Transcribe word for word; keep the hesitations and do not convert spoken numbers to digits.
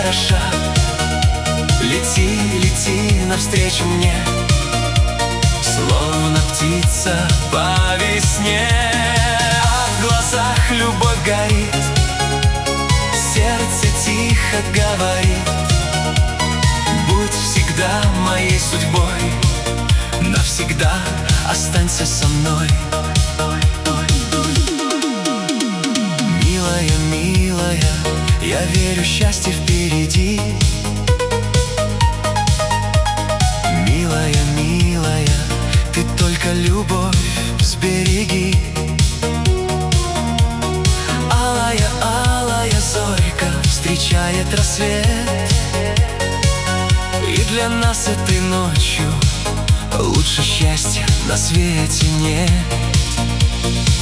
хороша. Лети, лети навстречу мне, словно птица по весне. А в глазах любовь горит, сердце тихо говорит: будь всегда моей судьбой, навсегда останься со мной. Милая, милая, я верю, счастье впереди. Милая, милая, ты только любовь сбереги. Алая, алая зорька встречает рассвет, и для нас этой ночью лучше счастья на свете нет.